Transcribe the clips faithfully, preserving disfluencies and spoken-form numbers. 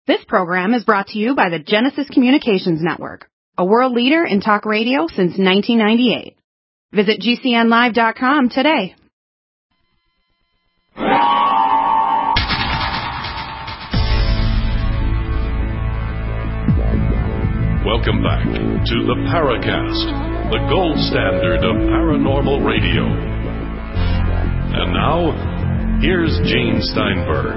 This program is brought to you by the Genesis Communications Network, a world leader in talk radio since nineteen ninety-eight. Visit G C N live dot com today. Welcome back to the Paracast, the gold standard of paranormal radio. And now, here's Gene Steinberg.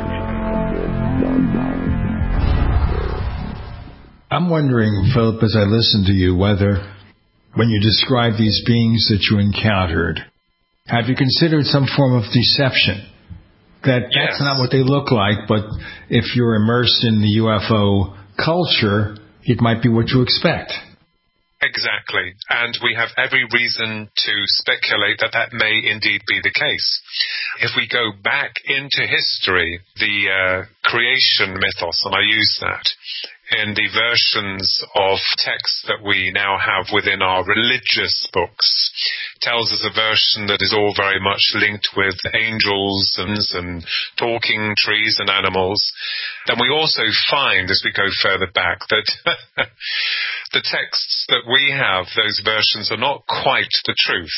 I'm wondering, Philip, as I listen to you, whether when you describe these beings that you encountered, have you considered some form of deception? That yes. That's not what they look like, but if you're immersed in the U F O culture, it might be what you expect. Exactly. And we have every reason to speculate that that may indeed be the case. If we go back into history, the uh, creation mythos, and I use that, in the versions of texts that we now have within our religious books, tells us a version that is all very much linked with angels and, and talking trees and animals. Then we also find, as we go further back, that the texts that we have, those versions, are not quite the truth.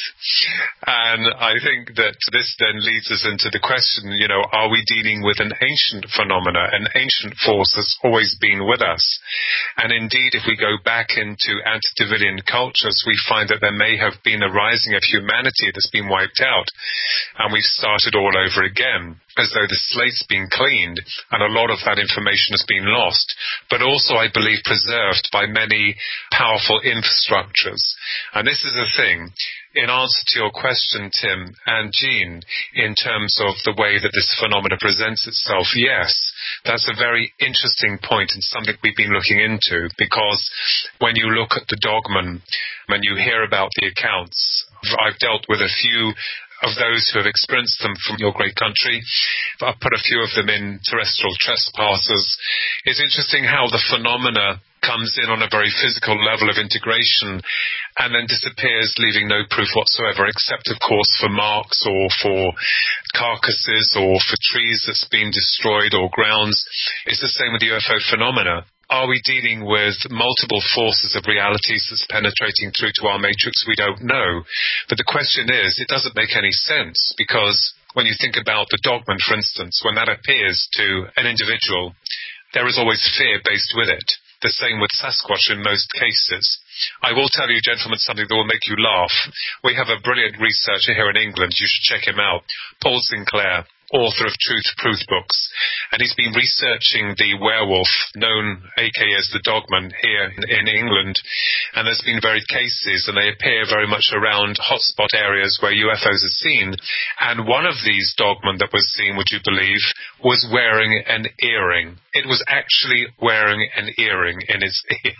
And I think that this then leads us into the question, you know, are we dealing with an ancient phenomena, an ancient force that's always been with us? And indeed, if we go back into antediluvian cultures, we find that there may have been a rising of humanity that's been wiped out, and we've started all over again, as though the slate's been cleaned, and a lot of that information has been lost, but also, I believe, preserved by many powerful infrastructures. And this is the thing, in answer to your question, Tim and Jean, in terms of the way that this phenomena presents itself, yes, that's a very interesting point and something we've been looking into, because when you look at the dogmen, when you hear about the accounts, I've dealt with a few of those who have experienced them from your great country. I've put a few of them in Terrestrial Trespassers. It's interesting how the phenomena comes in on a very physical level of integration and then disappears, leaving no proof whatsoever, except, of course, for marks or for carcasses or for trees that's been destroyed or grounds. It's the same with the U F O phenomena. Are we dealing with multiple forces of realities that's penetrating through to our matrix? We don't know. But the question is, it doesn't make any sense, because when you think about the dogman, for instance, when that appears to an individual, there is always fear based with it. The same with Sasquatch in most cases. I will tell you, gentlemen, something that will make you laugh. We have a brilliant researcher here in England. You should check him out. Paul Sinclair, author of Truth Proof books. And he's been researching the werewolf, known A K A as the dogman, here in, in England. And there's been varied cases, and they appear very much around hotspot areas where U F Os are seen. And one of these dogmen that was seen, would you believe, was wearing an earring. It was actually wearing an earring in its ear.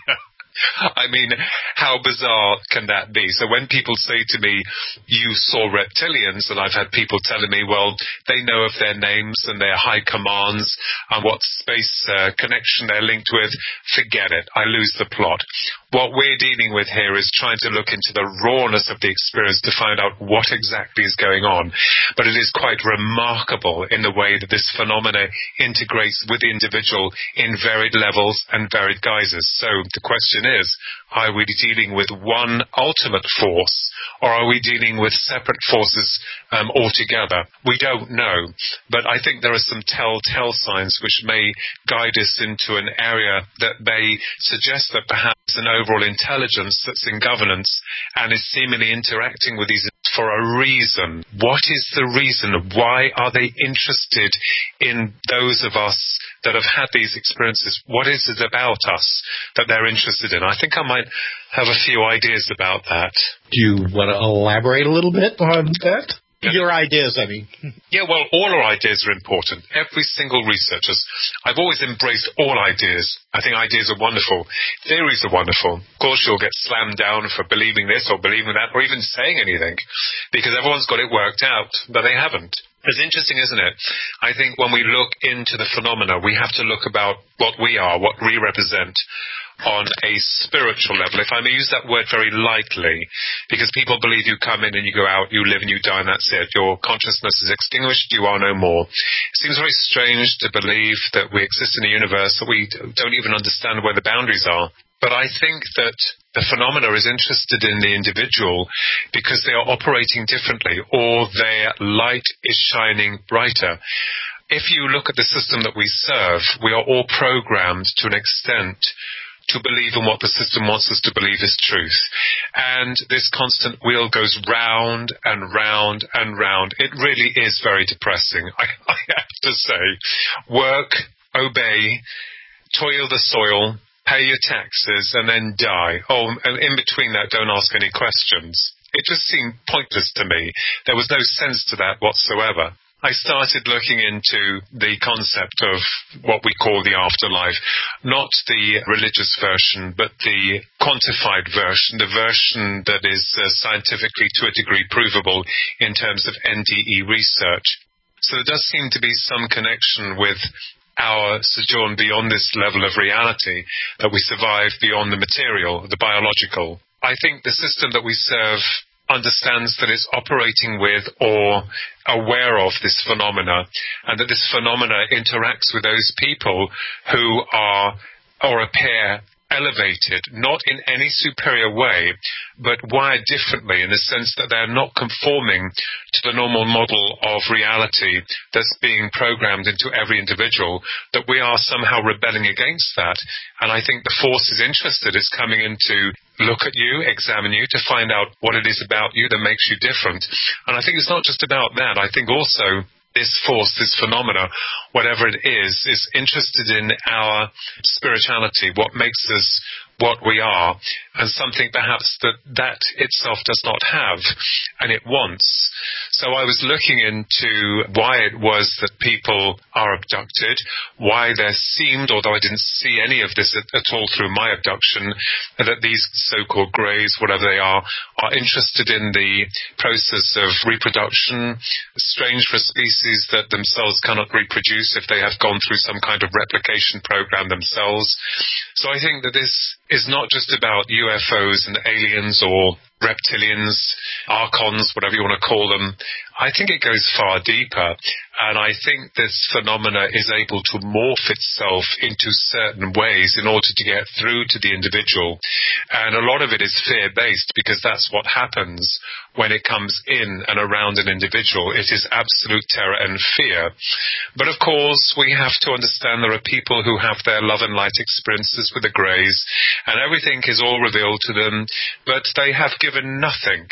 I mean, how bizarre can that be? So when people say to me, you saw reptilians, and I've had people telling me, well, they know of their names and their high commands and what space uh, connection they're linked with, forget it. I lose the plot. What we're dealing with here is trying to look into the rawness of the experience to find out what exactly is going on. But it is quite remarkable in the way that this phenomena integrates with the individual in varied levels and varied guises. So the question is, are we dealing with one ultimate force, or are we dealing with separate forces um, altogether? We don't know. But I think there are some telltale signs which may guide us into an area that may suggest that perhaps an overall intelligence that's in governance and is seemingly interacting with these for a reason. What is the reason? Why are they interested in those of us that have had these experiences? What is it about us that they're interested in? I think I might have a few ideas about that. Do you want to elaborate a little bit on that? Your ideas, I mean. Yeah, well, all our ideas are important. Every single researcher. I've always embraced all ideas. I think ideas are wonderful. Theories are wonderful. Of course, you'll get slammed down for believing this or believing that or even saying anything, because everyone's got it worked out, but they haven't. It's interesting, isn't it? I think when we look into the phenomena, we have to look about what we are, what we represent, on a spiritual level, if I may use that word very lightly, because people believe you come in and you go out, you live and you die, and that's it. Your consciousness is extinguished, you are no more. It seems very strange to believe that we exist in a universe that we don't even understand where the boundaries are. But I think that the phenomena is interested in the individual because they are operating differently, or their light is shining brighter. If you look at the system that we serve, we are all programmed to an extent to believe in what the system wants us to believe is truth. And this constant wheel goes round and round and round. It really is very depressing, I, I have to say. Work, obey, toil the soil, pay your taxes, and then die. Oh, and in between that, don't ask any questions. It just seemed pointless to me. There was no sense to that whatsoever. I started looking into the concept of what we call the afterlife, not the religious version, but the quantified version, the version that is uh, scientifically to a degree provable in terms of N D E research. So there does seem to be some connection with our sojourn beyond this level of reality, that we survive beyond the material, the biological. I think the system that we serve understands that it's operating with or aware of this phenomena, and that this phenomena interacts with those people who are or appear elevated, not in any superior way, but wired differently in the sense that they're not conforming to the normal model of reality that's being programmed into every individual, that we are somehow rebelling against that. And I think the force is interested, it's coming in to look at you, examine you, to find out what it is about you that makes you different. And I think it's not just about that. I think also this force, this phenomena, whatever it is, is interested in our spirituality, what makes us what we are, and something perhaps that that itself does not have, and it wants. So I was looking into why it was that people are abducted, why there seemed, although I didn't see any of this at, at all through my abduction, that these so-called greys, whatever they are, are interested in the process of reproduction. Strange for species that themselves cannot reproduce if they have gone through some kind of replication program themselves. So I think that this is not just about U F Os and aliens or reptilians, archons, whatever you want to call them. I think it goes far deeper, and I think this phenomena is able to morph itself into certain ways in order to get through to the individual. And a lot of it is fear-based, because that's what happens when it comes in and around an individual. It is absolute terror and fear. But of course, we have to understand there are people who have their love and light experiences with the greys, and everything is all revealed to them, but they have given nothing,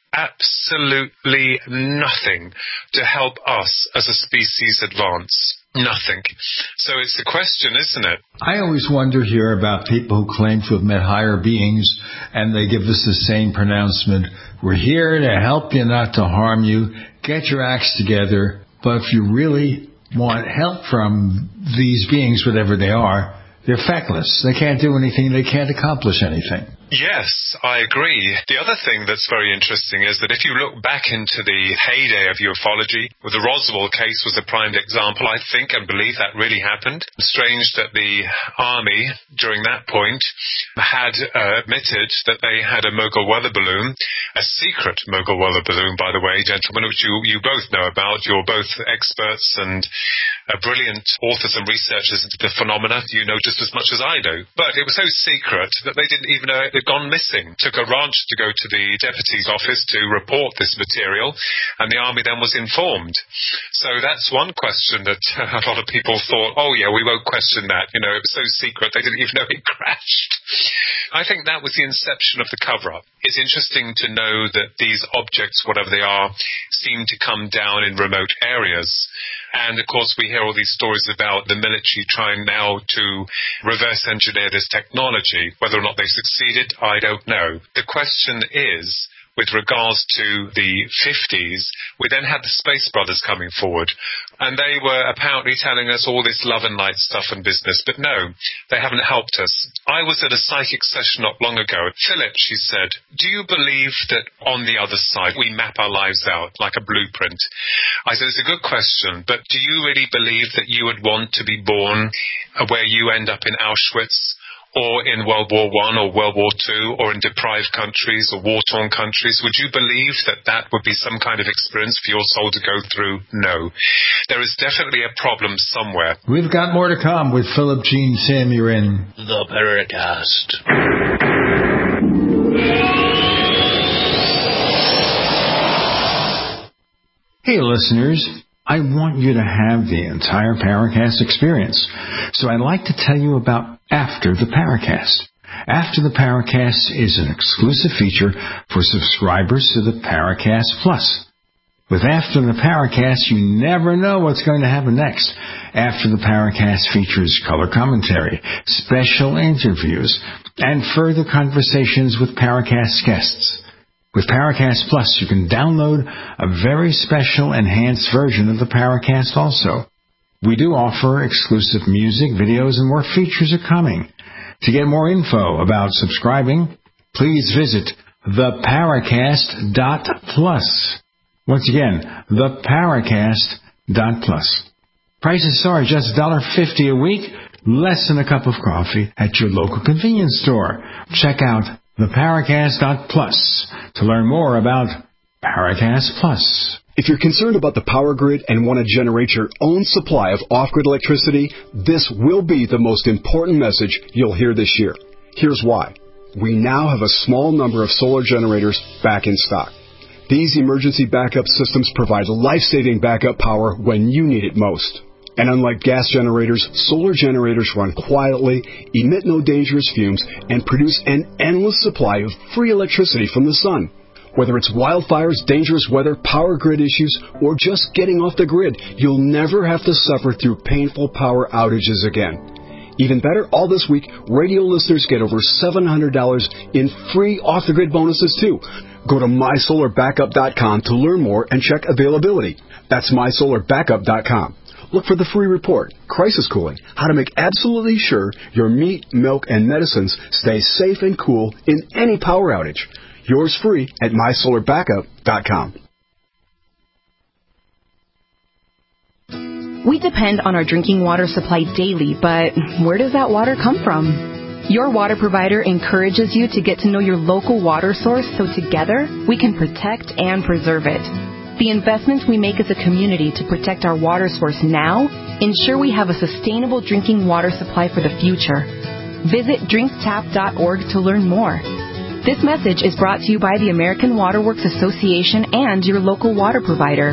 absolutely nothing, to help us as a species advance. Nothing. So it's a question, isn't it? I always wonder here about people who claim to have met higher beings, and they give us the same pronouncement: we're here to help you, not to harm you. Get your acts together. But if you really want help from these beings, whatever they are, they're feckless. They can't do anything. They can't accomplish anything. Yes, I agree. The other thing that's very interesting is that if you look back into the heyday of ufology, well, the Roswell case was a prime example, I think, and believe that really happened. Strange that the Army, during that point, had uh, admitted that they had a Mogul weather balloon, a secret Mogul weather balloon, by the way, gentlemen, which you, you both know about. You're both experts and uh, brilliant authors and researchers into the phenomena. You know just as much as I do. But it was so secret that they didn't even know it had gone missing. Took a ranch to go to the deputy's office to report this material, and the Army then was informed. So that's one question that uh, a lot of people thought, oh yeah, we won't question that. You know, it was so secret they didn't even know it crashed. I think that was the inception of the cover-up. It's interesting to know that these objects, whatever they are, seem to come down in remote areas. And, of course, we hear all these stories about the military trying now to reverse engineer this technology. Whether or not they succeeded, I don't know. The question is, with regards to the fifties, we then had the Space Brothers coming forward. And they were apparently telling us all this love and light stuff and business. But no, they haven't helped us. I was at a psychic session not long ago. Philip, she said, do you believe that on the other side we map our lives out like a blueprint? I said, it's a good question, but do you really believe that you would want to be born where you end up in Auschwitz, or in World War One or World War Two, or in deprived countries or war-torn countries? Would you believe that that would be some kind of experience for your soul to go through? No. There is definitely a problem somewhere. We've got more to come with Philip Gene Sim. You're in The Paracast. Hey, listeners. I want you to have the entire Paracast experience. So I'd like to tell you about After the Paracast. After the Paracast is an exclusive feature for subscribers to the Paracast Plus. With After the Paracast, you never know what's going to happen next. After the Paracast features color commentary, special interviews, and further conversations with Paracast guests. With Paracast Plus, you can download a very special enhanced version of the Paracast also. We do offer exclusive music, videos, and more features are coming. To get more info about subscribing, please visit the paracast dot plus. Once again, the paracast dot plus. Prices are just one dollar fifty a week, less than a cup of coffee at your local convenience store. Check out the paracast dot plus to learn more about Paracast Plus. If you're concerned about the power grid and want to generate your own supply of off-grid electricity, this will be the most important message you'll hear this year. Here's why. We now have a small number of solar generators back in stock. These emergency backup systems provide life-saving backup power when you need it most. And unlike gas generators, solar generators run quietly, emit no dangerous fumes, and produce an endless supply of free electricity from the sun. Whether it's wildfires, dangerous weather, power grid issues, or just getting off the grid, you'll never have to suffer through painful power outages again. Even better, all this week, radio listeners get over seven hundred dollars in free off-the-grid bonuses, too. Go to my solar backup dot com to learn more and check availability. That's my solar backup dot com. Look for the free report, Crisis Cooling, how to make absolutely sure your meat, milk, and medicines stay safe and cool in any power outage. Yours free at my solar backup dot com. We depend on our drinking water supply daily, but where does that water come from? Your water provider encourages you to get to know your local water source so together we can protect and preserve it. The investments we make as a community to protect our water source now ensure we have a sustainable drinking water supply for the future. Visit drink tap dot org to learn more. This message is brought to you by the American Water Works Association and your local water provider.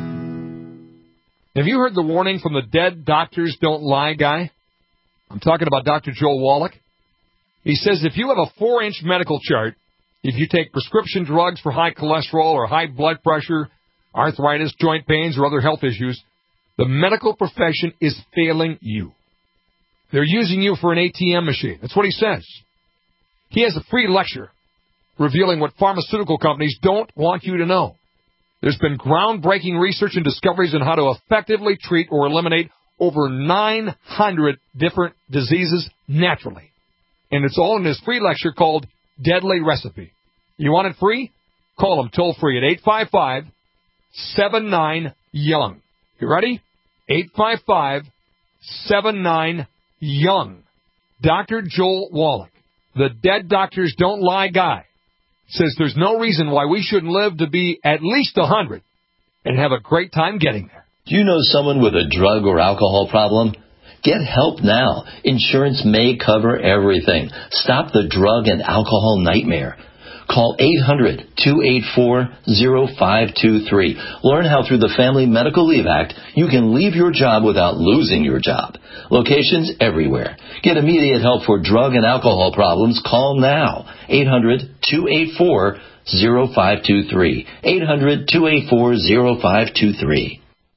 Have you heard the warning from the Dead Doctors Don't Lie guy? I'm talking about Doctor Joel Wallach. He says if you have a four-inch medical chart, if you take prescription drugs for high cholesterol or high blood pressure, arthritis, joint pains, or other health issues, the medical profession is failing you. They're using you for an A T M machine. That's what he says. He has a free lecture revealing what pharmaceutical companies don't want you to know. There's been groundbreaking research and discoveries on how to effectively treat or eliminate over nine hundred different diseases naturally. And it's all in his free lecture called Deadly Recipe. You want it free? Call him toll free at eight five five, seven nine, young. You ready? eight five five, seven nine, young. Doctor Joel Wallach, the Dead Doctors Don't Lie guy, says there's no reason why we shouldn't live to be at least one hundred and have a great time getting there. Do you know someone with a drug or alcohol problem? Get help now. Insurance may cover everything. Stop the drug and alcohol nightmare. Call eight hundred, two eight four, zero five two three. Learn how through the Family Medical Leave Act you can leave your job without losing your job. Locations everywhere. Get immediate help for drug and alcohol problems. Call now. eight hundred, two eight four, zero five two three. eight hundred, two eight four, zero five two three.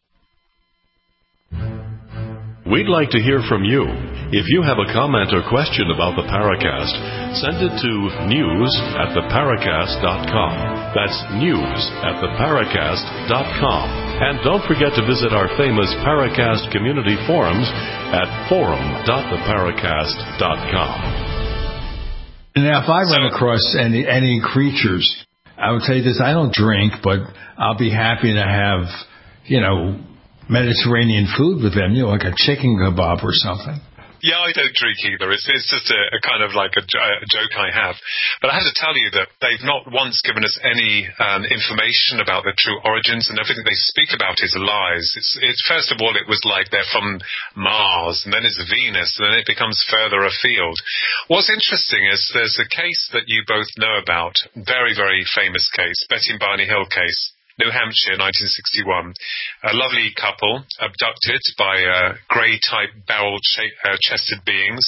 We'd like to hear from you. If you have a comment or question about the Paracast, send it to news at the paracast dot com. That's news at the paracast dot com. And don't forget to visit our famous Paracast community forums at forum dot the paracast dot com. Now, if I run across any any creatures, I would tell you this, I don't drink, but I'll be happy to have, you know, Mediterranean food with them, you know, like a chicken kebab or something. Yeah, I don't drink either. It's, it's just a, a kind of like a, a joke I have. But I have to tell you that they've not once given us any um, information about their true origins, and everything they speak about is lies. It's, it's first of all, it was like they're from Mars, and then it's Venus, and then it becomes further afield. What's interesting is there's a case that you both know about, very, very famous case, Betty and Barney Hill case. New Hampshire, nineteen sixty-one. A lovely couple abducted by uh, grey-type barrel-chested beings.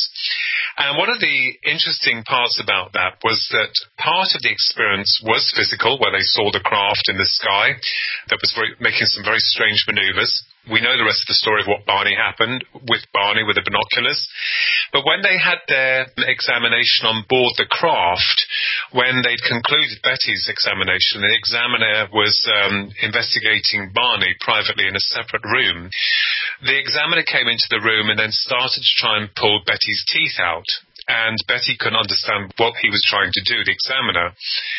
And one of the interesting parts about that was that part of the experience was physical, where they saw the craft in the sky that was very, making some very strange maneuvers. We know the rest of the story of what Barney happened with Barney with the binoculars. But when they had their examination on board the craft, when they'd concluded Betty's examination, the examiner was um, investigating Barney privately in a separate room. The examiner came into the room and then started to try and pull Betty's teeth out. And Betty couldn't understand what he was trying to do, the examiner.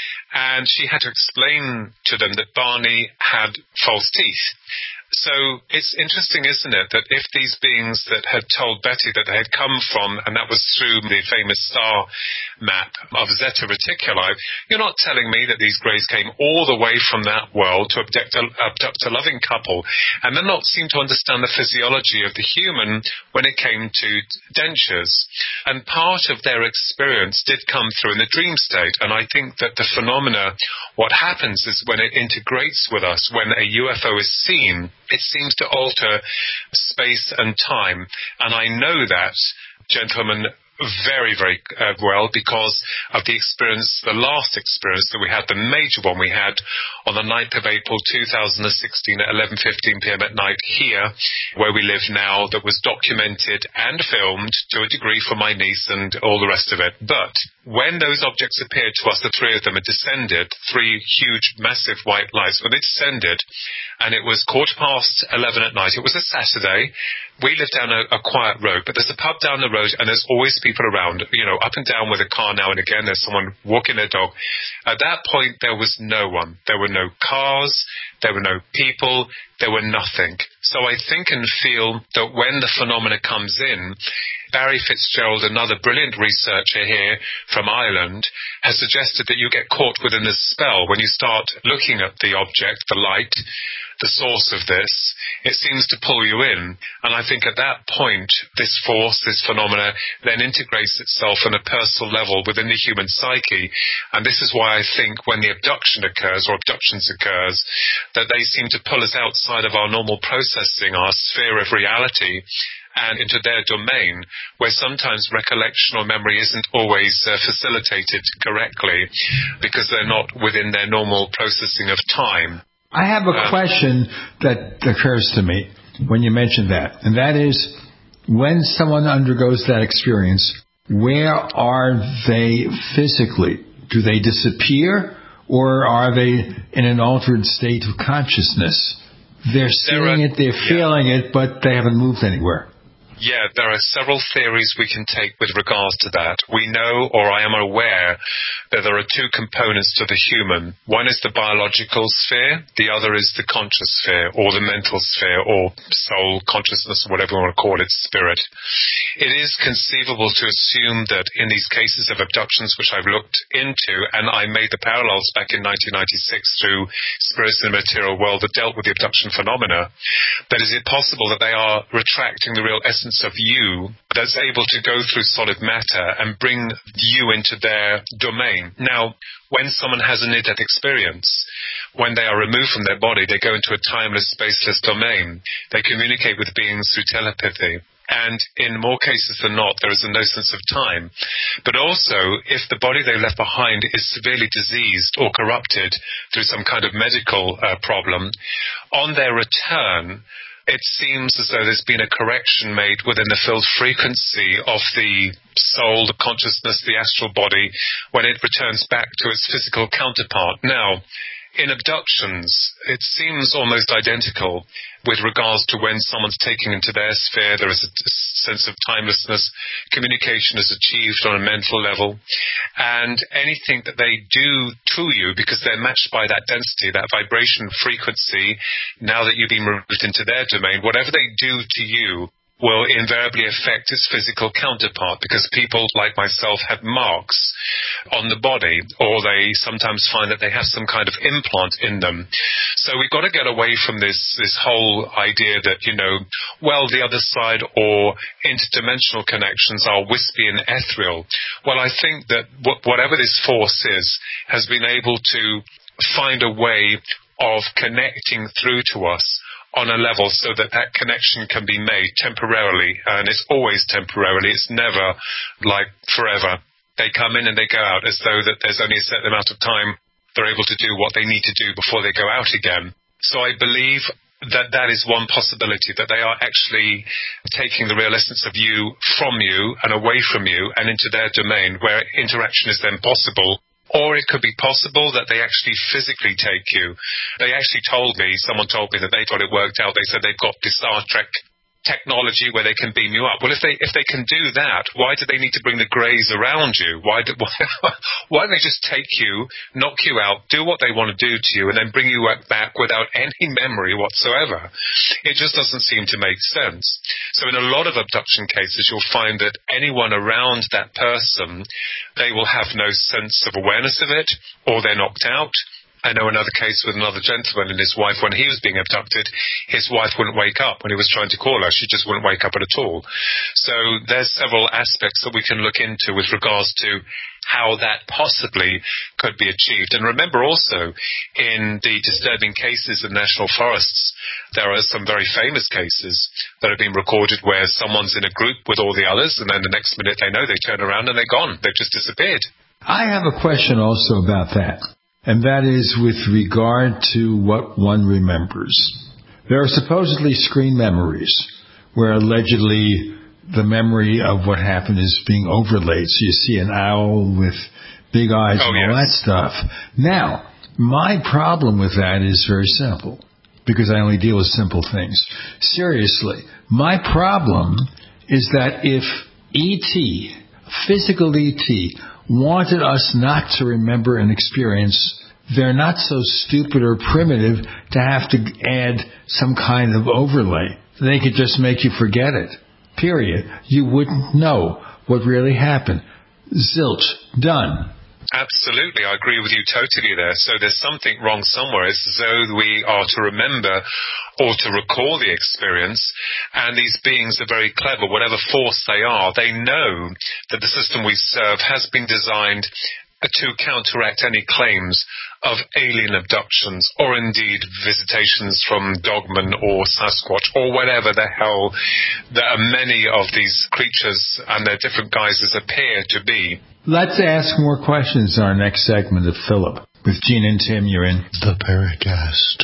And she had to explain to them that Barney had false teeth. So it's interesting, isn't it, that if these beings that had told Betty that they had come from, and that was through the famous star map of Zeta Reticuli, you're not telling me that these greys came all the way from that world to abduct a, abduct a loving couple, and then not seem to understand the physiology of the human when it came to dentures. And part of their experience did come through in the dream state, and I think that the phenomena, what happens is when it integrates with us, when a U F O is seen, it seems to alter space and time. And I know that, gentlemen, very, very uh, well because of the experience, the last experience that we had, the major one we had on the ninth of April two thousand sixteen at eleven fifteen p.m. at night here, where we live now, that was documented and filmed to a degree for my niece and all the rest of it. But when those objects appeared to us, the three of them had descended, three huge, massive white lights, when they descended, and it was quarter past eleven at night, it was a Saturday. We live down a, a quiet road, but there's a pub down the road, and there's always people around, you know, up and down with a car now and again. There's someone walking their dog. At that point, there was no one. There were no cars. There were no people. There were nothing. So I think and feel that when the phenomena comes in, Barry Fitzgerald, another brilliant researcher here from Ireland, has suggested that you get caught within a spell when you start looking at the object, the light, the source of this. It seems to pull you in. And I think at that point, this force, this phenomena, then integrates itself on a personal level within the human psyche. And this is why I think when the abduction occurs, or abductions occurs, that they seem to pull us outside of our normal processing, our sphere of reality, and into their domain, where sometimes recollection or memory isn't always uh, facilitated correctly because they're not within their normal processing of time. I have a um, question that occurs to me when you mention that, and that is, when someone undergoes that experience, where are they physically? Do they disappear, or are they in an altered state of consciousness? They're seeing it, they're feeling it, but they haven't moved anywhere. Yeah, there are several theories we can take with regards to that. We know, or I am aware, that there are two components to the human. One is the biological sphere, the other is the conscious sphere, or the mental sphere, or soul, consciousness, whatever you want to call it, spirit. It is conceivable to assume that in these cases of abductions, which I've looked into, and I made the parallels back in nineteen ninety-six through Spirits in the Material World that dealt with the abduction phenomena, that is it possible that they are retracting the real essence of you that's able to go through solid matter and bring you into their domain. Now, when someone has a near-death experience, when they are removed from their body, they go into a timeless, spaceless domain. They communicate with beings through telepathy. And in more cases than not, there is no sense of time. But also, if the body they left behind is severely diseased or corrupted through some kind of medical uh, problem, on their return, it seems as though there's been a correction made within the field frequency of the soul, the consciousness, the astral body, when it returns back to its physical counterpart. Now, in abductions, it seems almost identical with regards to when someone's taken into their sphere. There is a sense of timelessness. Communication is achieved on a mental level. And anything that they do to you, because they're matched by that density, that vibration frequency, now that you've been removed into their domain, whatever they do to you, will invariably affect its physical counterpart, because people like myself have marks on the body, or they sometimes find that they have some kind of implant in them. So we've got to get away from this, this whole idea that, you know, well, the other side or interdimensional connections are wispy and ethereal. Well, I think that w- whatever this force is has been able to find a way of connecting through to us on a level so that that connection can be made temporarily, and it's always temporarily. It's never like forever. They come in and they go out as though that there's only a certain amount of time they're able to do what they need to do before they go out again. So I believe that that is one possibility, that they are actually taking the real essence of you from you and away from you and into their domain, where interaction is then possible. Or it could be possible that they actually physically take you. They actually told me, someone told me that they got it worked out. They said they've got the Star Trek technology where they can beam you up. Well, if they if they can do that, why do they need to bring the greys around you? Why do, why, why don't they just take you, knock you out, do what they want to do to you, and then bring you back without any memory whatsoever? It just doesn't seem to make sense. So in a lot of abduction cases, you'll find that anyone around that person, they will have no sense of awareness of it, or they're knocked out. I know another case with another gentleman and his wife. When he was being abducted, his wife wouldn't wake up. When he was trying to call her, she just wouldn't wake up at all. So there's several aspects that we can look into with regards to how that possibly could be achieved. And remember also, in the disturbing cases in national forests, there are some very famous cases that have been recorded where someone's in a group with all the others, and then the next minute they know, they turn around and they're gone. They've just disappeared. I have a question also about that. And that is with regard to what one remembers. There are supposedly screen memories where allegedly the memory of what happened is being overlaid. So you see an owl with big eyes oh, and all yes. that stuff. Now, my problem with that is very simple, because I only deal with simple things. Seriously, my problem is that if E T, physical E T, wanted us not to remember an experience, they're not so stupid or primitive to have to add some kind of overlay. They could just make you forget it. Period. You wouldn't know what really happened. Zilch. Done. Absolutely, I agree with you totally there. So there's something wrong somewhere. It's as though we are to remember or to recall the experience, and these beings are very clever. Whatever force they are, they know that the system we serve has been designed to counteract any claims of alien abductions or indeed visitations from Dogman or Sasquatch or whatever the hell that many of these creatures and their different guises appear to be. Let's ask more questions in our next segment of Philip. With Gene and Tim, you're in The Paracast.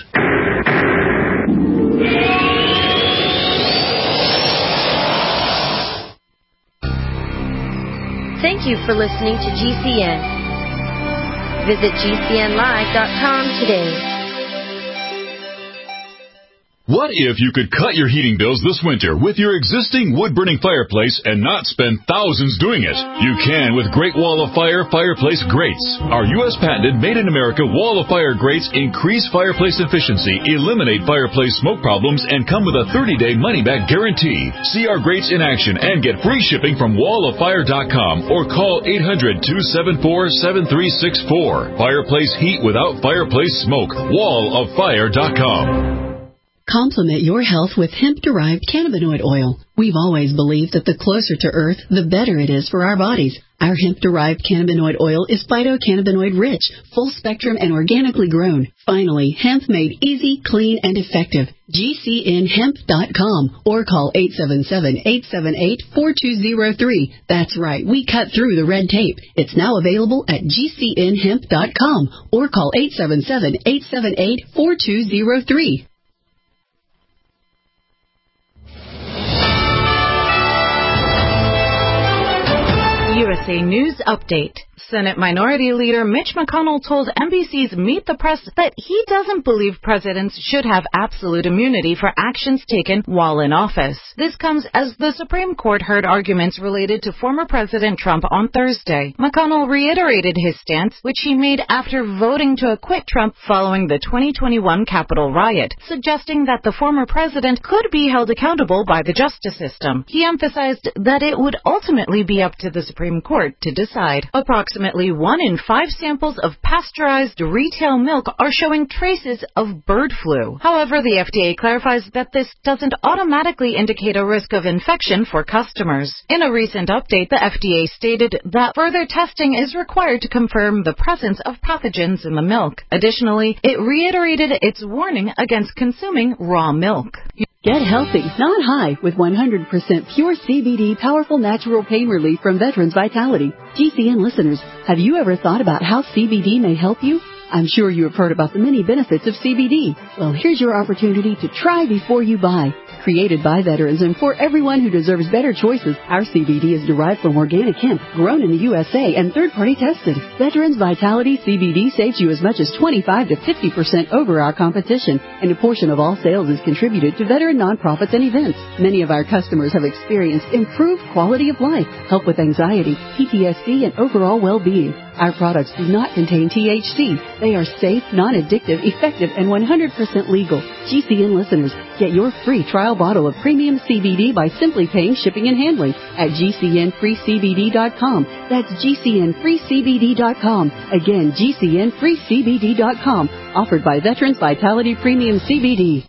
Thank you for listening to G C N. Visit G C N live dot com today. What if you could cut your heating bills this winter with your existing wood-burning fireplace and not spend thousands doing it? You can with Great Wall of Fire Fireplace Grates. Our U S patented made-in-America Wall of Fire grates increase fireplace efficiency, eliminate fireplace smoke problems, and come with a thirty-day money-back guarantee. See our grates in action and get free shipping from wall of fire dot com or call eight hundred, two seven four, seven three six four. Fireplace heat without fireplace smoke. wall of fire dot com. Complement your health with hemp-derived cannabinoid oil. We've always believed that the closer to Earth, the better it is for our bodies. Our hemp-derived cannabinoid oil is phytocannabinoid-rich, full-spectrum, and organically grown. Finally, hemp made easy, clean, and effective. G C N hemp dot com or call eight seven seven, eight seven eight, four two zero three. That's right, we cut through the red tape. It's now available at G C N hemp dot com or call eight seven seven, eight seven eight, four two zero three. U S A News Update. Senate Minority Leader Mitch McConnell told N B C's Meet the Press that he doesn't believe presidents should have absolute immunity for actions taken while in office. This comes as the Supreme Court heard arguments related to former President Trump on Thursday. McConnell reiterated his stance, which he made after voting to acquit Trump following the twenty twenty-one Capitol riot, suggesting that the former president could be held accountable by the justice system. He emphasized that it would ultimately be up to the Supreme Court to decide. Approximately one in five samples of pasteurized retail milk are showing traces of bird flu. However, the F D A clarifies that this doesn't automatically indicate a risk of infection for customers. In a recent update, the F D A stated that further testing is required to confirm the presence of pathogens in the milk. Additionally, it reiterated its warning against consuming raw milk. Get healthy, not high, with one hundred percent pure C B D powerful natural pain relief from Veterans Vitality. G C N listeners, have you ever thought about how C B D may help you? I'm sure you have heard about the many benefits of C B D. Well, here's your opportunity to try before you buy. Created by veterans and for everyone who deserves better choices, our C B D is derived from organic hemp, grown in the U S A and third-party tested. Veterans Vitality C B D saves you as much as twenty-five to fifty percent over our competition, and a portion of all sales is contributed to veteran nonprofits and events. Many of our customers have experienced improved quality of life, help with anxiety, P T S D, and overall well-being. Our products do not contain T H C. They are safe, non-addictive, effective, and one hundred percent legal. G C N listeners, get your free trial bottle of premium C B D by simply paying shipping and handling at G C N free C B D dot com. That's G C N free C B D dot com. Again, G C N free C B D dot com. Offered by Veterans Vitality Premium C B D.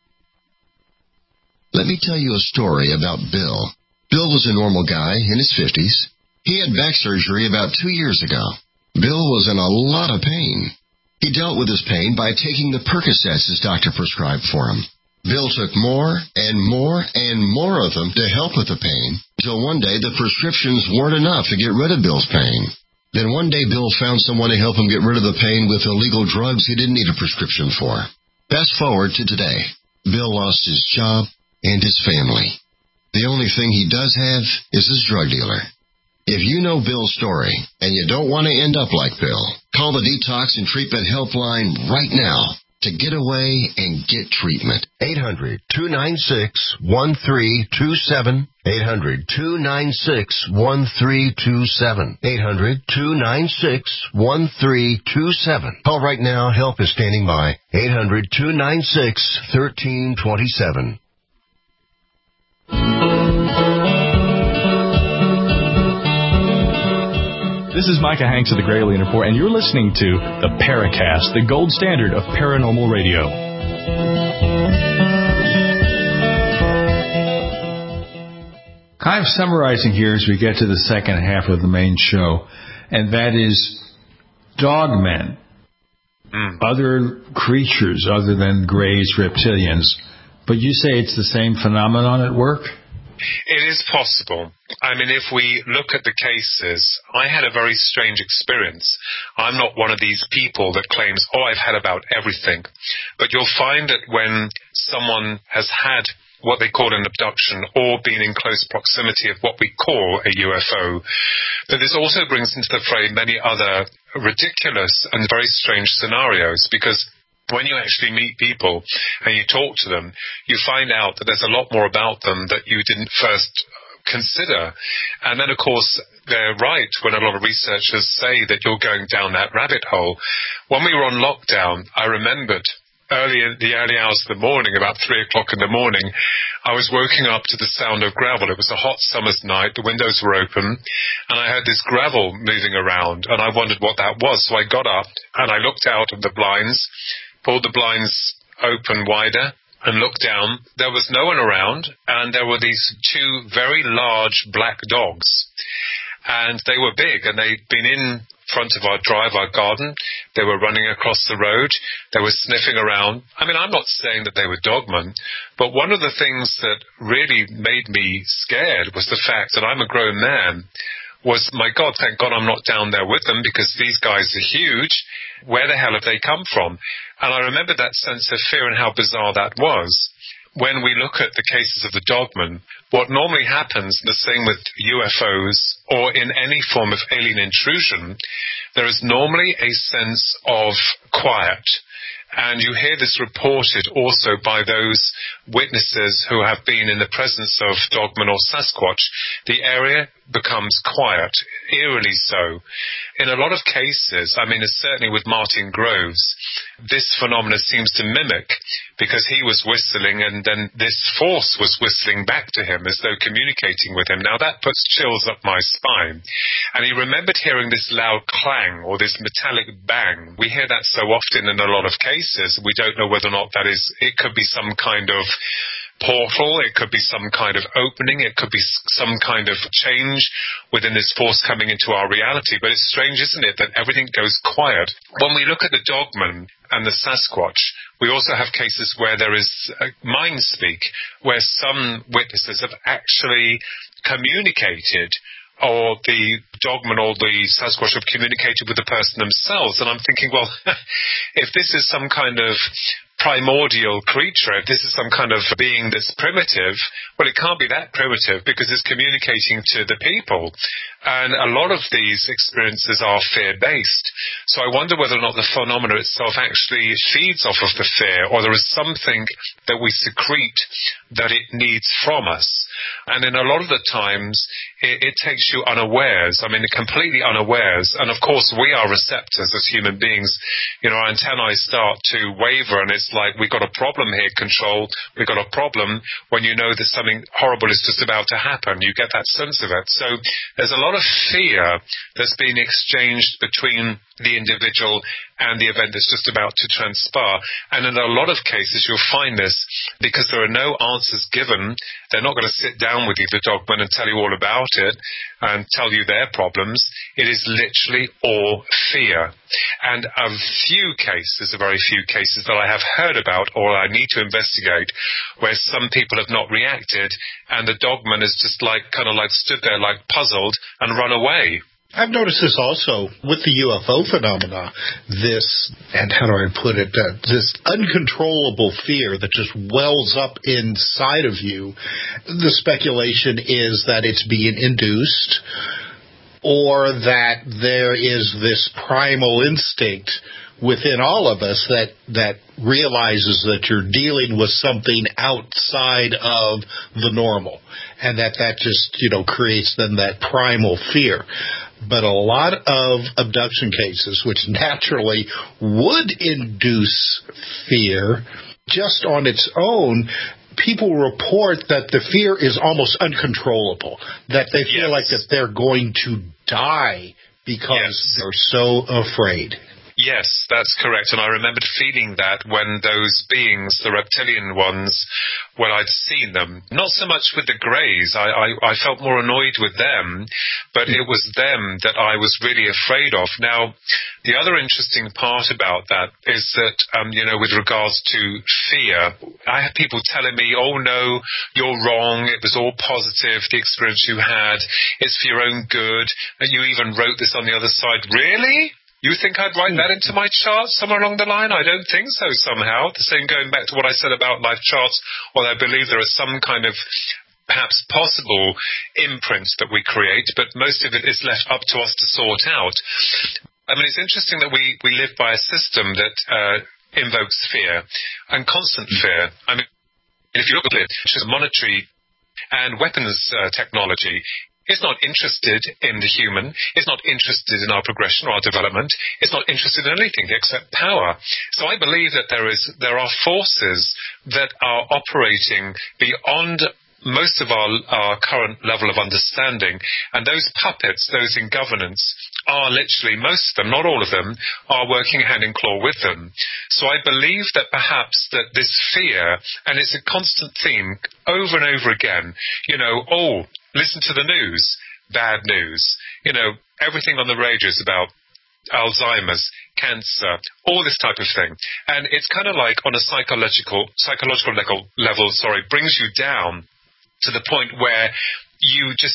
Let me tell you a story about Bill. Bill was a normal guy in his fifties. He had back surgery about two years ago. Bill was in a lot of pain. He dealt with his pain by taking the Percocets his doctor prescribed for him. Bill took more and more and more of them to help with the pain, until one day the prescriptions weren't enough to get rid of Bill's pain. Then one day Bill found someone to help him get rid of the pain with illegal drugs he didn't need a prescription for. Fast forward to today. Bill lost his job and his family. The only thing he does have is his drug dealer. If you know Bill's story and you don't want to end up like Bill, call the Detox and Treatment Helpline right now to get away and get treatment. eight hundred, two nine six, one three two seven. eight hundred, two nine six, one three two seven. eight hundred, two nine six, one three two seven. Call right now. Help is standing by. eight hundred, two nine six, one three two seven. This is Micah Hanks of the Gralien Report, and you're listening to the Paracast, the gold standard of paranormal radio. Kind of summarizing here as we get to the second half of the main show, and that is dogmen, mm. other creatures other than greys, reptilians. But you say it's the same phenomenon at work? It is possible. I mean, if we look at the cases, I had a very strange experience. I'm not one of these people that claims, oh, I've had about everything. But you'll find that when someone has had what they call an abduction or been in close proximity of what we call a U F O, that this also brings into the fray many other ridiculous and very strange scenarios, because when you actually meet people and you talk to them, you find out that there's a lot more about them that you didn't first consider. And then, of course, they're right when a lot of researchers say that you're going down that rabbit hole. When we were on lockdown, I remembered early in the early hours of the morning, about three o'clock in the morning, I was waking up to the sound of gravel. It was a hot summer's night. The windows were open, and I heard this gravel moving around, and I wondered what that was. So I got up, and I looked out of the blinds, pulled the blinds open wider and looked down. There was no one around, and there were these two very large black dogs. And they were big, and they'd been in front of our drive, our garden. They were running across the road. They were sniffing around. I mean, I'm not saying that they were dogmen, but one of the things that really made me scared was the fact that I'm a grown man. Was, my God, thank God I'm not down there with them, because these guys are huge. Where the hell have they come from? And I remember that sense of fear and how bizarre that was. When we look at the cases of the dogmen, what normally happens, the same with U F Os or in any form of alien intrusion, there is normally a sense of quiet. And you hear this reported also by those witnesses who have been in the presence of Dogman or Sasquatch. The area becomes quiet, eerily so. In a lot of cases, I mean, certainly with Martin Groves, this phenomena seems to mimic, because he was whistling and then this force was whistling back to him as though communicating with him. Now that puts chills up my spine. And he remembered hearing this loud clang or this metallic bang. We hear that so often in a lot of cases. We don't know whether or not that is, it could be some kind of portal, it could be some kind of opening, it could be some kind of change within this force coming into our reality. But it's strange, isn't it, that everything goes quiet. When we look at the Dogman and the Sasquatch, we also have cases where there is uh, mind speak, where some witnesses have actually communicated, or the Dogman or the Sasquatch have communicated with the person themselves. And I'm thinking, well, if this is some kind of primordial creature, if this is some kind of being that's primitive, well, it can't be that primitive because it's communicating to the people. And a lot of these experiences are fear-based. So I wonder whether or not the phenomena itself actually feeds off of the fear, or there is something that we secrete that it needs from us. And in a lot of the times, it, it takes you unawares. I mean, completely unawares. And of course, we are receptors as human beings. You know, our antennae start to waver, and it's like, we've got a problem here, control. We've got a problem when you know that something horrible is just about to happen. You get that sense of it. So there's a lot of fear that's being exchanged between the individual and the event that's just about to transpire. And in a lot of cases, you'll find this because there are no answers given. They're not going to sit down with you, the Dogman, and tell you all about it and tell you their problems. It is literally all fear. And a few cases, a very few cases that I have heard about or I need to investigate, where some people have not reacted and the Dogman is just like, kind of like stood there like puzzled and run away. I've noticed this also with the U F O phenomena, this, and how do I put it, uh, this uncontrollable fear that just wells up inside of you. The speculation is that it's being induced, or that there is this primal instinct within all of us that, that realizes that you're dealing with something outside of the normal, and that that just, you know, creates then that primal fear. But a lot of abduction cases, which naturally would induce fear just on its own, people report that the fear is almost uncontrollable, that they feel yes. like that they're going to die because yes. they're so afraid. Yes, that's correct. And I remembered feeling that when those beings, the reptilian ones, when I'd seen them, not so much with the greys, I, I, I felt more annoyed with them, but it was them that I was really afraid of. Now, the other interesting part about that is that, um, you know, with regards to fear, I had people telling me, oh no, you're wrong, it was all positive, the experience you had, it's for your own good, and you even wrote this on the other side. Really? You think I'd write that into my chart somewhere along the line? I don't think so somehow. The same going back to what I said about life charts, or I believe there is some kind of perhaps possible imprints that we create, but most of it is left up to us to sort out. I mean, it's interesting that we, we live by a system that uh, invokes fear, and constant fear. I mean, if you look at it, it's just monetary and weapons uh, technology. It's not interested in the human. It's not interested in our progression or our development. It's not interested in anything except power. So I believe that there is there are forces that are operating beyond most of our, our current level of understanding. And those puppets, those in governance, are literally, most of them, not all of them, are working hand in claw with them. So I believe that perhaps that this fear, and it's a constant theme over and over again, you know, oh, listen to the news, bad news. You know, everything on the radio is about Alzheimer's, cancer, all this type of thing. And it's kind of like on a psychological, psychological level, level, sorry, brings you down to the point where you just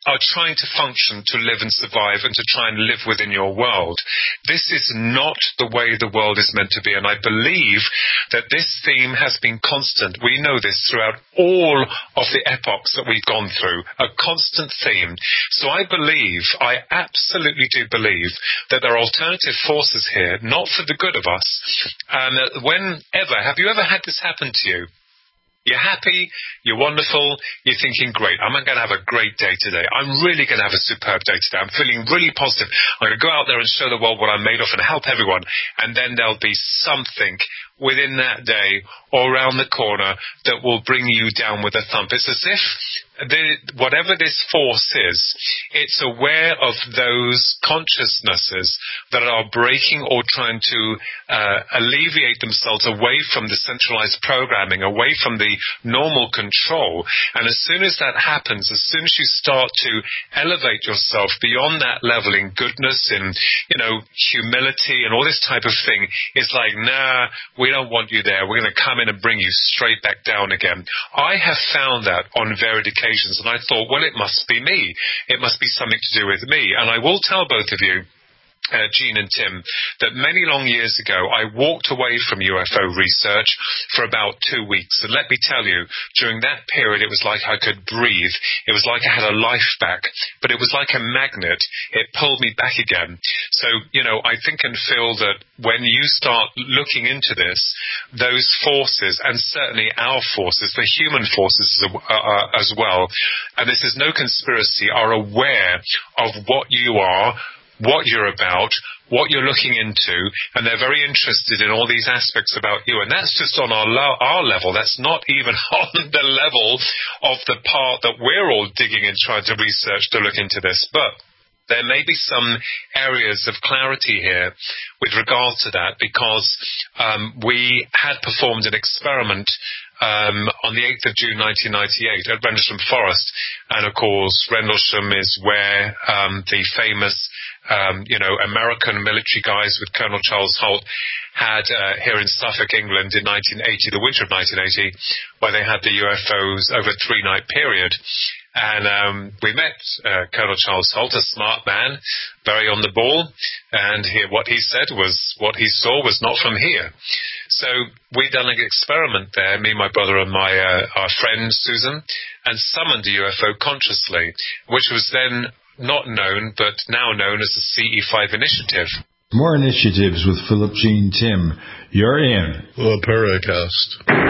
are trying to function to live and survive and to try and live within your world. This is not the way the world is meant to be, and I believe that this theme has been constant. We know this throughout all of the epochs that we've gone through, a constant theme. So I believe, I absolutely do believe, that there are alternative forces here, not for the good of us, and that whenever, have you ever had this happen to you? You're happy, you're wonderful, you're thinking, great, I'm going to have a great day today. I'm really going to have a superb day today. I'm feeling really positive. I'm going to go out there and show the world what I'm made of and help everyone. And then there'll be something within that day or around the corner that will bring you down with a thump. It's as if the, whatever this force is, it's aware of those consciousnesses that are breaking or trying to uh, alleviate themselves away from the centralized programming, away from the normal control. And as soon as that happens, as soon as you start to elevate yourself beyond that level in goodness, in, you know, humility and all this type of thing, it's like, nah, we don't want you there. We're going to come in and bring you straight back down again. I have found that on varied occasions, and I thought, well, it must be me. It must be something to do with me. And I will tell both of you, Uh, Gene and Tim, that many long years ago I walked away from U F O research for about two weeks. And let me tell you, during that period it was like I could breathe. It was like I had a life back, but it was like a magnet. It pulled me back again. So, you know, I think and feel that when you start looking into this, those forces, and certainly our forces, the human forces uh, as well, and this is no conspiracy, are aware of what you are, what you're about, what you're looking into, and they're very interested in all these aspects about you. And that's just on our lo- our level. That's not even on the level of the part that we're all digging and trying to research to look into this. But there may be some areas of clarity here with regard to that, because um, we had performed an experiment Um, on the eighth of June nineteen ninety-eight at Rendlesham Forest. And of course, Rendlesham is where um, the famous, um, you know, American military guys with Colonel Charles Holt had uh, here in Suffolk, England in nineteen eighty, the winter of nineteen eighty, where they had the U F Os over a three-night period. And um, we met uh, Colonel Charles Holt, a smart man, very on the ball, and he, what he said was what he saw was not from here. So we done an experiment there, me, my brother, and my uh, our friend Susan, and summoned a U F O consciously, which was then not known, but now known as the C E five initiative. More initiatives with Philip, Gene, Tim. You're in the Paracast.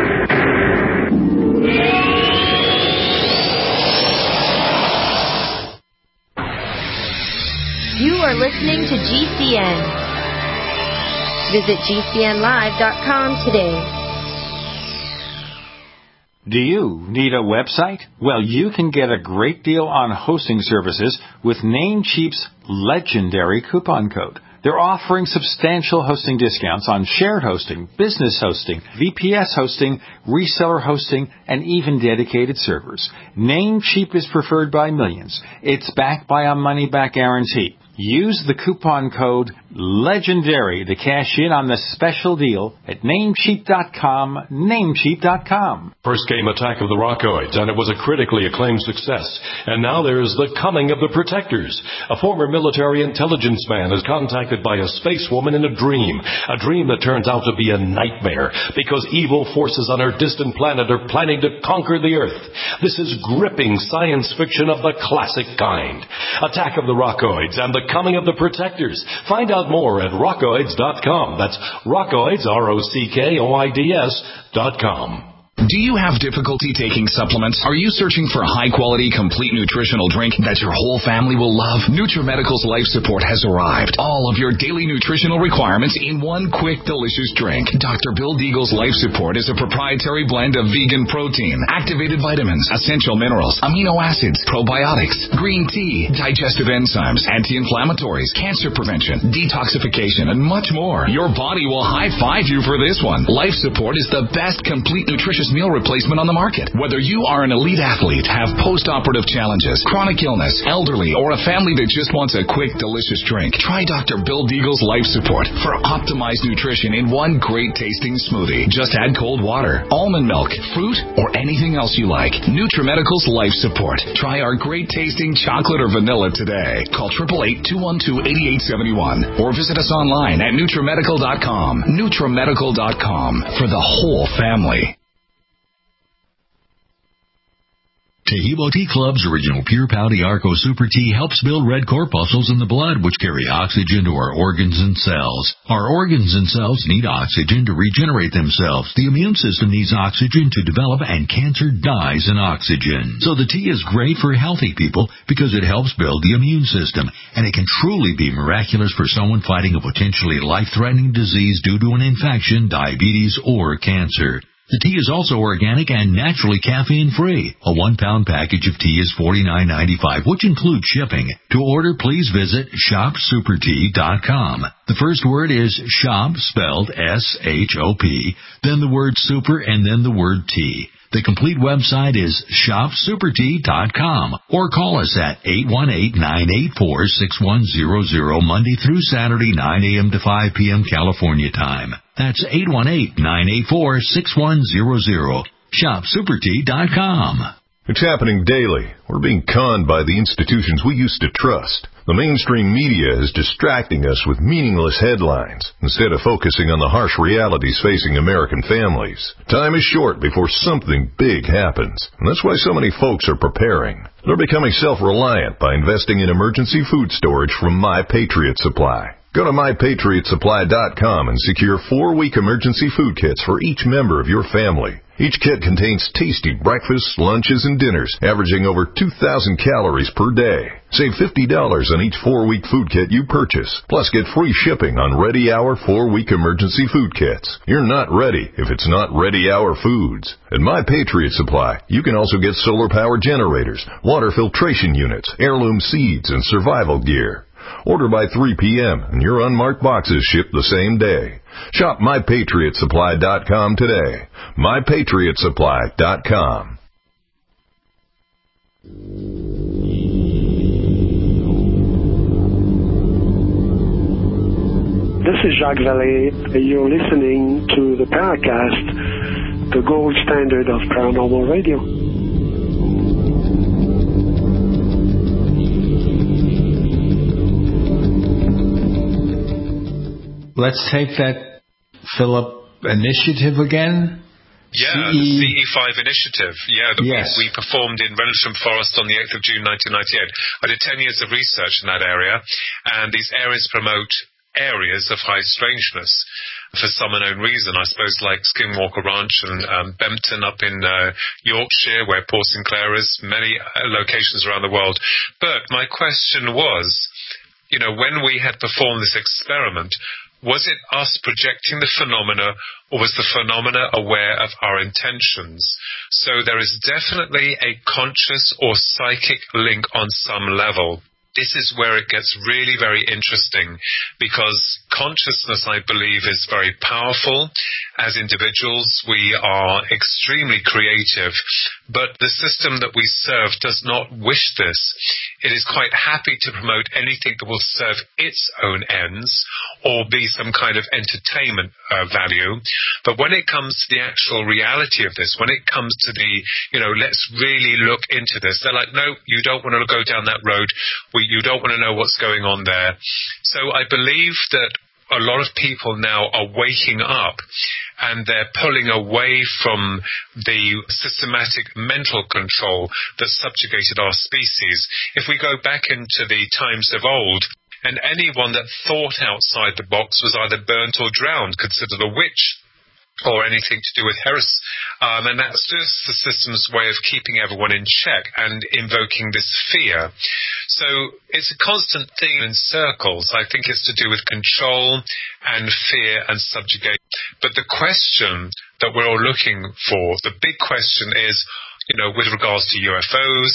You are listening to G C N. Visit G C N live dot com today. Do you need a website? Well, you can get a great deal on hosting services with Namecheap's legendary coupon code. They're offering substantial hosting discounts on shared hosting, business hosting, V P S hosting, reseller hosting, and even dedicated servers. Namecheap is preferred by millions. It's backed by a money-back guarantee. Use the coupon code LEGENDARY to cash in on the special deal at Namecheap dot com, Namecheap dot com. First came Attack of the Rockoids, and it was a critically acclaimed success. And now there's The Coming of the Protectors. A former military intelligence man is contacted by a space woman in a dream, a dream that turns out to be a nightmare because evil forces on our distant planet are planning to conquer the Earth. This is gripping science fiction of the classic kind. Attack of the Rockoids and The Coming of the Protectors. Find out more at rockoids dot com. That's Rockoids, R O C K O I D S dot com. Do you have difficulty taking supplements? Are you searching for a high-quality, complete nutritional drink that your whole family will love? NutriMedical's Life Support has arrived. All of your daily nutritional requirements in one quick, delicious drink. Doctor Bill Deagle's Life Support is a proprietary blend of vegan protein, activated vitamins, essential minerals, amino acids, probiotics, green tea, digestive enzymes, anti-inflammatories, cancer prevention, detoxification, and much more. Your body will high-five you for this one. Life Support is the best complete nutritious cheapest meal replacement on the market. Whether you are an elite athlete, have post-operative challenges, chronic illness, elderly, or a family that just wants a quick, delicious drink, try Doctor Bill Deagle's Life Support for optimized nutrition in one great tasting smoothie. Just add cold water, almond milk, fruit, or anything else you like. NutriMedical's Life Support. Try our great tasting chocolate or vanilla today. Call eight eight eight, two one two, eight eight seven one or visit us online at NutriMedical dot com. NutriMedical dot com for the whole family. Tehebo Tea Club's original Pure Pouty Arco Super Tea helps build red corpuscles in the blood, which carry oxygen to our organs and cells. Our organs and cells need oxygen to regenerate themselves. The immune system needs oxygen to develop, and cancer dies in oxygen. So the tea is great for healthy people because it helps build the immune system, and it can truly be miraculous for someone fighting a potentially life-threatening disease due to an infection, diabetes, or cancer. The tea is also organic and naturally caffeine-free. A one-pound package of tea is forty-nine ninety-five, which includes shipping. To order, please visit shop super tea dot com. The first word is shop, spelled S H O P, then the word super, and then the word tea. The complete website is shop super tea dot com, or call us at eight one eight, nine eight four, six one zero zero Monday through Saturday, nine a.m. to five p.m. California time. That's eight one eight, nine eight four, six one zero zero. shop super tea dot com. It's happening daily. We're being conned by the institutions we used to trust. The mainstream media is distracting us with meaningless headlines instead of focusing on the harsh realities facing American families. Time is short before something big happens, and that's why so many folks are preparing. They're becoming self-reliant by investing in emergency food storage from My Patriot Supply. Go to my patriot supply dot com and secure four-week emergency food kits for each member of your family. Each kit contains tasty breakfasts, lunches, and dinners, averaging over two thousand calories per day. Save fifty dollars on each four-week food kit you purchase. Plus, get free shipping on Ready Hour four-week emergency food kits. You're not ready if it's not Ready Hour foods. At My Patriot Supply, you can also get solar power generators, water filtration units, heirloom seeds, and survival gear. Order by three p.m. and your unmarked boxes ship the same day. Shop my patriot supply dot com today. my patriot supply dot com. This is Jacques Vallée. You're listening to the Paracast, the gold standard of paranormal radio. Let's take that, Philip, initiative again. Yeah, C E the C E five initiative. Yeah, that yes. we, we performed in Rendlesham Forest on the eighth of June nineteen ninety-eight. I did ten years of research in that area, and these areas promote areas of high strangeness for some unknown reason. I suppose like Skinwalker Ranch and um, Bempton up in uh, Yorkshire, where Port Sinclair is, many uh, locations around the world. But my question was, you know, when we had performed this experiment, was it us projecting the phenomena, or was the phenomena aware of our intentions? So there is definitely a conscious or psychic link on some level. This is where it gets really very interesting, because consciousness, I believe, is very powerful. As individuals, we are extremely creative, but the system that we serve does not wish this. It is quite happy to promote anything that will serve its own ends or be some kind of entertainment uh, value. But when it comes to the actual reality of this, when it comes to the, you know, let's really look into this, they're like, no, you don't want to go down that road. We You don't want to know what's going on there. So I believe that a lot of people now are waking up, and they're pulling away from the systematic mental control that subjugated our species. If we go back into the times of old, and anyone that thought outside the box was either burnt or drowned, considered a witch, or anything to do with heresy. Um, and that's just the system's way of keeping everyone in check and invoking this fear. So it's a constant theme in circles. I think it's to do with control and fear and subjugation. But the question that we're all looking for, the big question is, you know, with regards to U F Os,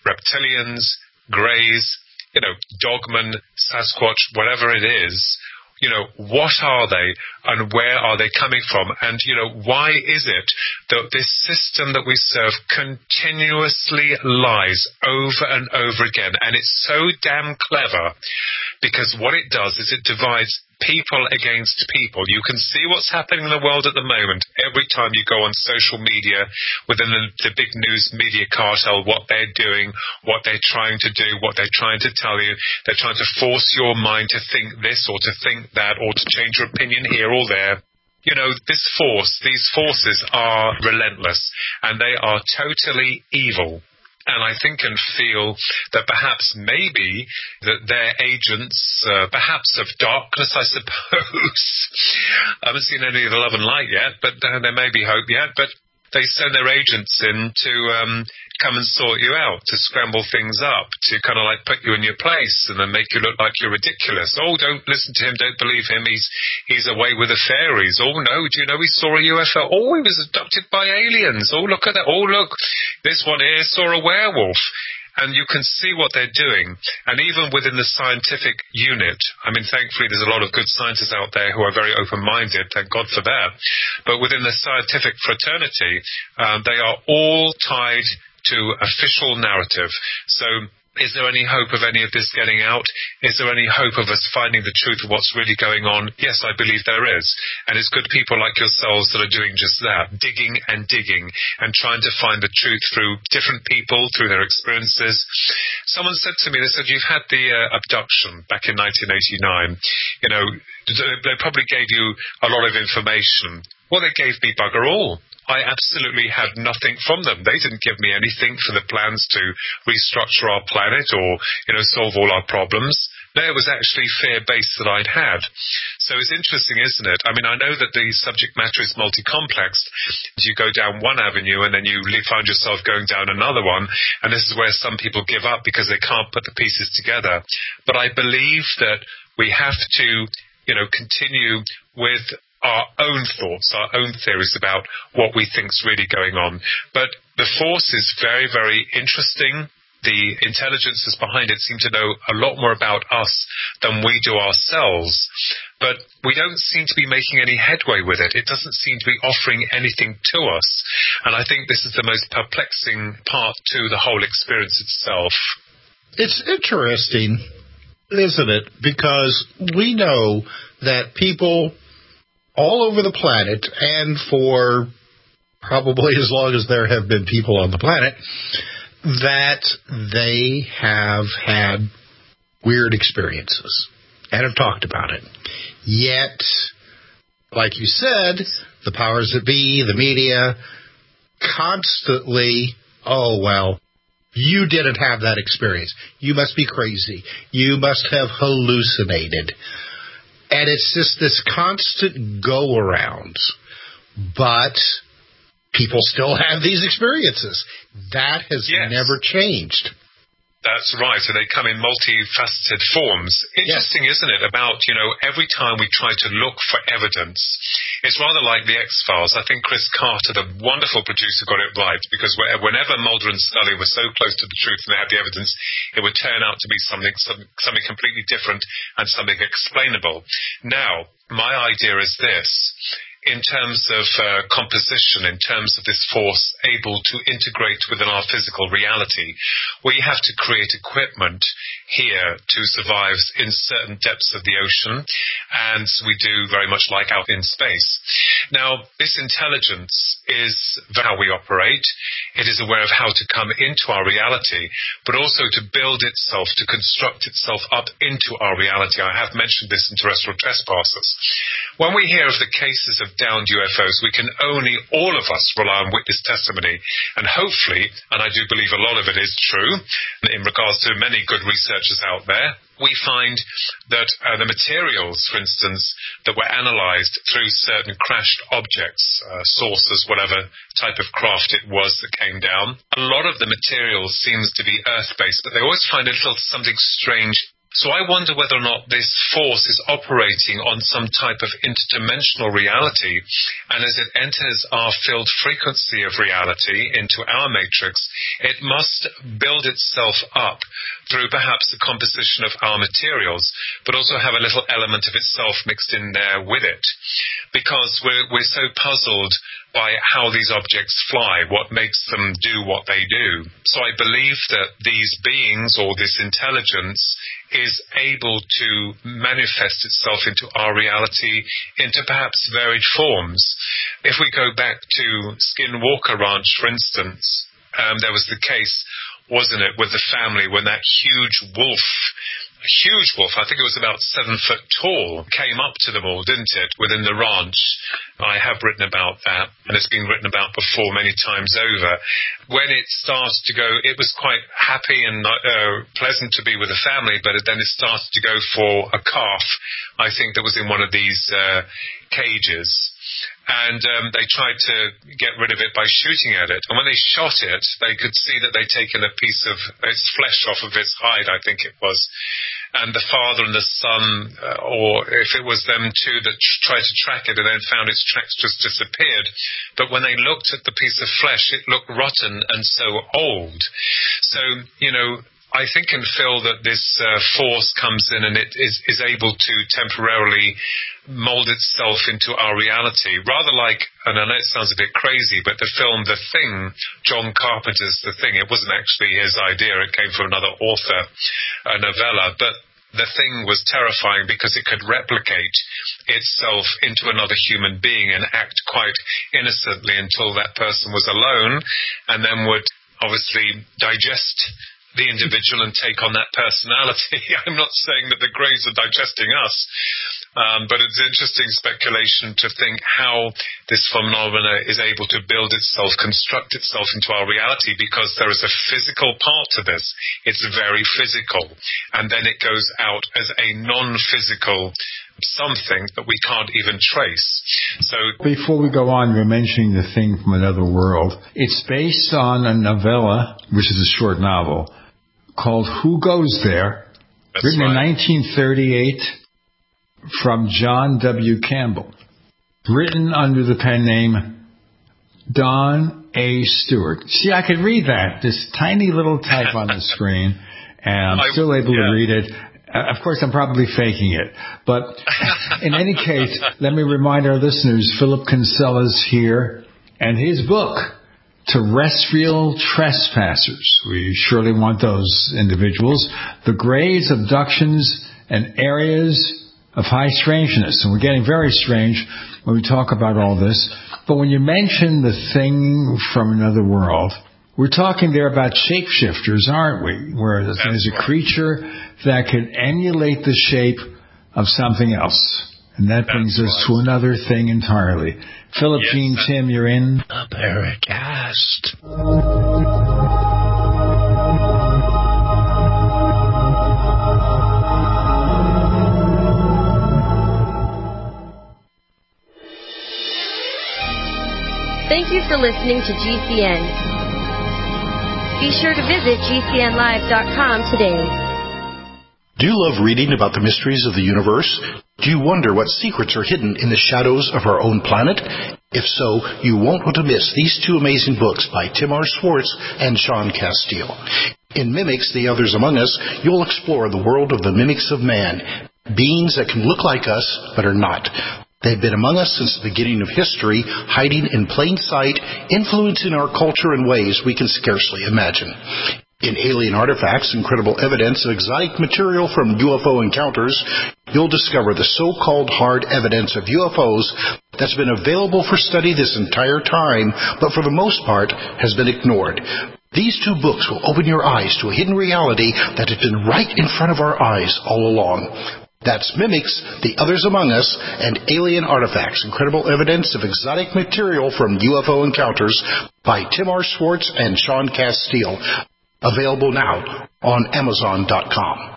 reptilians, greys, you know, dogmen, Sasquatch, whatever it is, you know, what are they and where are they coming from? And, you know, why is it that this system that we serve continuously lies over and over again? And it's so damn clever, because what it does is it divides people against people. You can see what's happening in the world at the moment every time you go on social media within the, the big news media cartel, what they're doing, what they're trying to do, what they're trying to tell you. They're trying to force your mind to think this or to think that or to change your opinion here or there. You know, this force, these forces are relentless and they are totally evil. And I think and feel that perhaps maybe that they're agents, uh, perhaps of darkness, I suppose. I haven't seen any of the love and light yet, but uh, there may be hope yet. But they send their agents in to um, come and sort you out, to scramble things up, to kind of like put you in your place and then make you look like you're ridiculous. Oh, don't listen to him, don't believe him, he's he's away with the fairies. Oh, no, do you know he saw a U F O? Oh, he was abducted by aliens. Oh, look at that. Oh, look, this one here saw a werewolf. And you can see what they're doing. And even within the scientific unit, I mean, thankfully there's a lot of good scientists out there who are very open-minded, thank God for that. But within the scientific fraternity, um, they are all tied to official narrative. So is there any hope of any of this getting out? Is there any hope of us finding the truth of what's really going on? Yes, I believe there is. And it's good people like yourselves that are doing just that, digging and digging and trying to find the truth through different people, through their experiences. Someone said to me, they said, you've had the uh, abduction back in nineteen eighty-nine. You know, they probably gave you a lot of information. Well, they gave me bugger all. I absolutely had nothing from them. They didn't give me anything for the plans to restructure our planet or, you know, solve all our problems. No, it was actually fear base that I'd had. So it's interesting, isn't it? I mean, I know that the subject matter is multi-complex. You go down one avenue and then you find yourself going down another one. And this is where some people give up because they can't put the pieces together. But I believe that we have to, you know, continue with our own thoughts, our own theories about what we think's really going on. But the force is very, very interesting. The intelligences behind it seem to know a lot more about us than we do ourselves. But we don't seem to be making any headway with it. It doesn't seem to be offering anything to us. And I think this is the most perplexing part to the whole experience itself. It's interesting, isn't it? Because we know that people all over the planet, and for probably as long as there have been people on the planet, that they have had weird experiences and have talked about it. Yet, like you said, the powers that be, the media, constantly, oh, well, you didn't have that experience. You must be crazy. You must have hallucinated. And it's just this constant go-around. But people still have these experiences. That has yes. never changed. That's right. So they come in multifaceted forms. Interesting, yes. isn't it, about, you know, every time we try to look for evidence, it's rather like the X-Files. I think Chris Carter, the wonderful producer, got it right, because whenever Mulder and Scully were so close to the truth and they had the evidence, it would turn out to be something, something completely different and something explainable. Now, my idea is this. In terms of uh, composition, in terms of this force able to integrate within our physical reality, we have to create equipment here to survive in certain depths of the ocean, and we do very much like out in space. Now, this intelligence is how we operate. It is aware of how to come into our reality, but also to build itself, to construct itself up into our reality. I have mentioned this in Terrestrial Trespassers. When we hear of the cases of downed U F Os, we can only, all of us, rely on witness testimony. And hopefully, and I do believe a lot of it is true, in regards to many good researchers out there, we find that uh, the materials, for instance, that were analyzed through certain crashed objects, uh, saucers, whatever type of craft it was that came down, a lot of the materials seems to be Earth-based, but they always find a little something strange So I wonder whether or not this force is operating on some type of interdimensional reality, and as it enters our field frequency of reality into our matrix, it must build itself up through perhaps the composition of our materials, but also have a little element of itself mixed in there with it. Because we're, we're so puzzled by how these objects fly, what makes them do what they do. So I believe that these beings, or this intelligence, is able to manifest itself into our reality into perhaps varied forms. If we go back to Skinwalker Ranch, for instance, um, there was the case, wasn't it, with the family when that huge wolf, a huge wolf, I think it was about seven foot tall, came up to them all, didn't it, within the ranch. I have written about that, and it's been written about before many times over. When it started to go, it was quite happy and uh, pleasant to be with the family, but then it started to go for a calf, I think, that was in one of these uh, cages. And um, they tried to get rid of it by shooting at it. And when they shot it, they could see that they'd taken a piece of its flesh off of its hide, I think it was. And the father and the son, uh, or if it was them two that tr- tried to track it and then found its tracks just disappeared. But when they looked at the piece of flesh, it looked rotten and so old. So, you know, I think and feel that this uh, force comes in and it is, is able to temporarily mold itself into our reality, rather like, and I know it sounds a bit crazy, but the film The Thing, John Carpenter's The Thing, it wasn't actually his idea, it came from another author, a novella, but The Thing was terrifying because it could replicate itself into another human being and act quite innocently until that person was alone, and then would obviously digest the individual and take on that personality. I'm not saying that the Greys are digesting us, um, but it's interesting speculation to think how this phenomena is able to build itself, construct itself into our reality, because there is a physical part to this. It's very physical, and then it goes out as a non-physical something that we can't even trace. So before we go on, you're mentioning The Thing from Another World. It's based on a novella, which is a short novel, called Who Goes There? That's written right. in nineteen thirty-eight from John W. Campbell. Written under the pen name Don A. Stewart. See, I could read that, this tiny little type on the screen, and I'm I, still able yeah. to read it. Uh, of course, I'm probably faking it. But in any case, let me remind our listeners, Philip Kinsella is here, and his book, Terrestrial Trespassers. We surely want those individuals. The Greys, Abductions, and Areas of High Strangeness. And we're getting very strange when we talk about all this. But when you mention The Thing from Another World, we're talking there about shapeshifters, aren't we? Where there's a creature that can emulate the shape of something else. And that brings That's us right. to another thing entirely. Philip, yes, Gene, Tim, you're in the Paracast. Thank you for listening to G C N. Be sure to visit G C N live dot com today. Do you love reading about the mysteries of the universe? Do you wonder what secrets are hidden in the shadows of our own planet? If so, you won't want to miss these two amazing books by Tim R. Schwartz and Sean Castile. In Mimics, The Others Among Us, you'll explore the world of the mimics of man, beings that can look like us but are not. They've been among us since the beginning of history, hiding in plain sight, influencing our culture in ways we can scarcely imagine. In Alien Artifacts, Incredible Evidence of Exotic Material from U F O Encounters, you'll discover the so-called hard evidence of U F Os that's been available for study this entire time, but for the most part has been ignored. These two books will open your eyes to a hidden reality that has been right in front of our eyes all along. That's Mimics, The Others Among Us, and Alien Artifacts, Incredible Evidence of Exotic Material from U F O Encounters by Tim R. Schwartz and Sean Castile. Available now on Amazon dot com.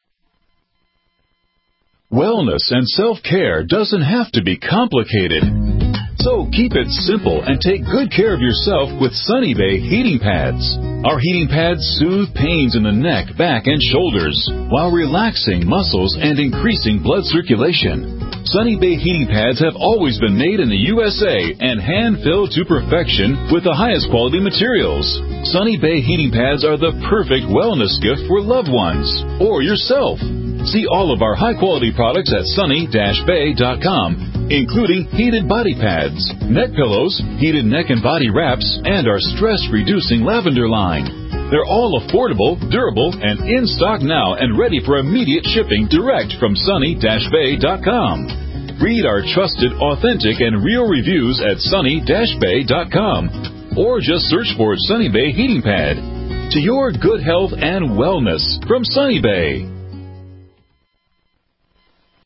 Wellness and self-care doesn't have to be complicated. So keep it simple and take good care of yourself with Sunny Bay heating pads. Our heating pads soothe pains in the neck, back, and shoulders while relaxing muscles and increasing blood circulation. Sunny Bay heating pads have always been made in the U S A and hand-filled to perfection with the highest quality materials. Sunny Bay heating pads are the perfect wellness gift for loved ones or yourself. See all of our high-quality products at sunny dash bay dot com, including heated body pads, neck pillows, heated neck and body wraps, and our stress-reducing lavender line. They're all affordable, durable, and in stock now and ready for immediate shipping direct from sunny dash bay dot com. Read our trusted, authentic, and real reviews at sunny dash bay dot com or just search for Sunny Bay Heating Pad. To your good health and wellness from Sunny Bay.